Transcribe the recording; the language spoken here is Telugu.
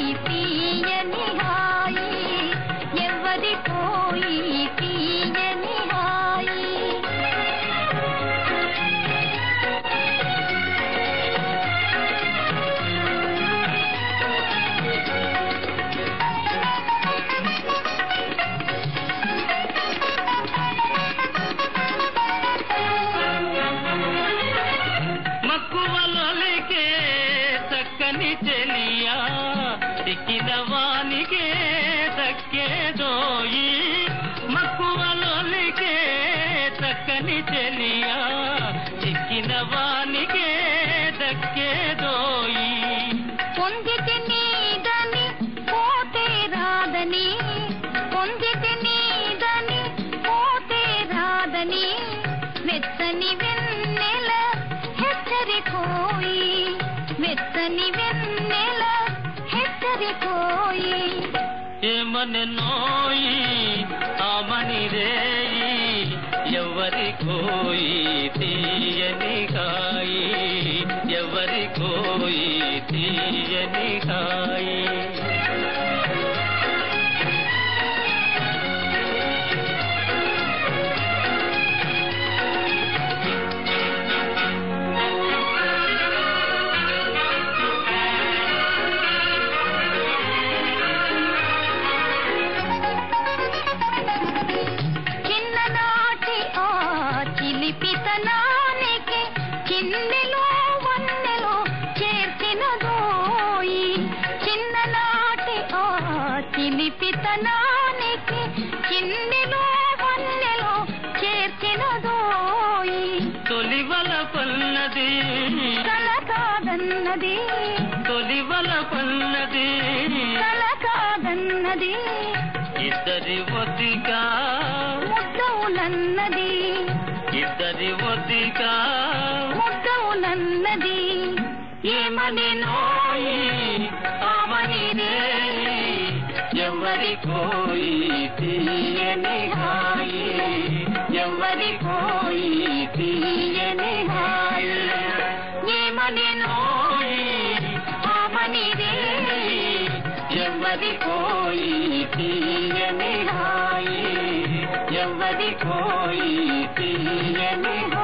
తీయని హాయి ఎవరి కోయి తీయని హాయి మక్కువలొలికే చక్కని చెలియా చిక్కిన వానికే దక్కేదోయి మక్కువలొలికే చక్కని చెలియా చిక్కిన వానికే దక్కేదోయి పొందితే నీదని పోతే రాదని పొందితే నీదని పోతే రాదని వెచ్చని వెన్నెల హెచ్చరికోయి వెచ్చని వెన్నెల హెచ్చరికోయి ఏమని నోయి ఆమని రేయి ఎవరి కోయి తీయని కాయి ఎవరి కోయి తీయని కాయి పితనానికి కిన్నెలో వన్నెలో చేర్చినదోయి చిన్ననాటి ఆ చిలిపితనానికి కిన్నెలో వన్నెలో చేర్చినదోయి తొలివల పన్నది కల కాదన్నది తొలివల పన్నది కల కాదన్నది ఇద్దరి ఒదిగా ముద్దవులన్నది ఇద్దరి ఒదిగా ముద్దవులన్నది ఏమని నోయి ఆమని రేయి ఎవరి కోయి తీయని హాయి ఎవరి కోయి తీయని హాయి ఏమని నోయి ఆమని రేయి ఎవరి కోయి తీయని హాయి ఎవరి కోయి తీయని